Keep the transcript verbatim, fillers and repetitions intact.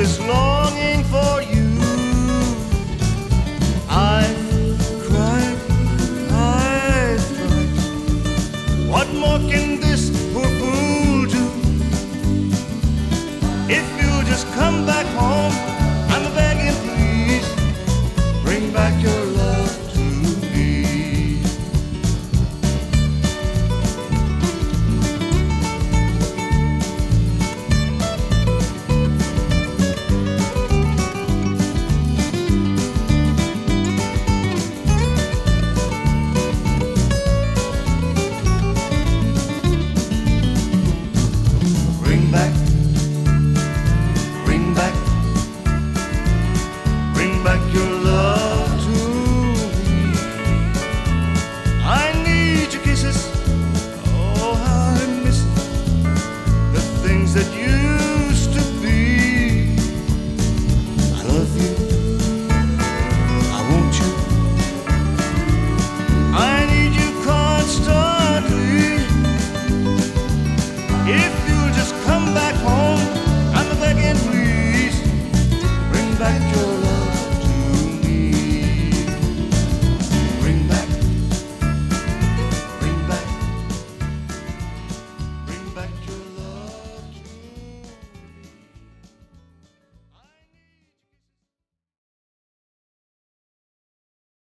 this longing for you. I've cried, I've cried. What more can this poor fool do? If you'll just come back home, I'm begging, please, bring back your love to me. Bring back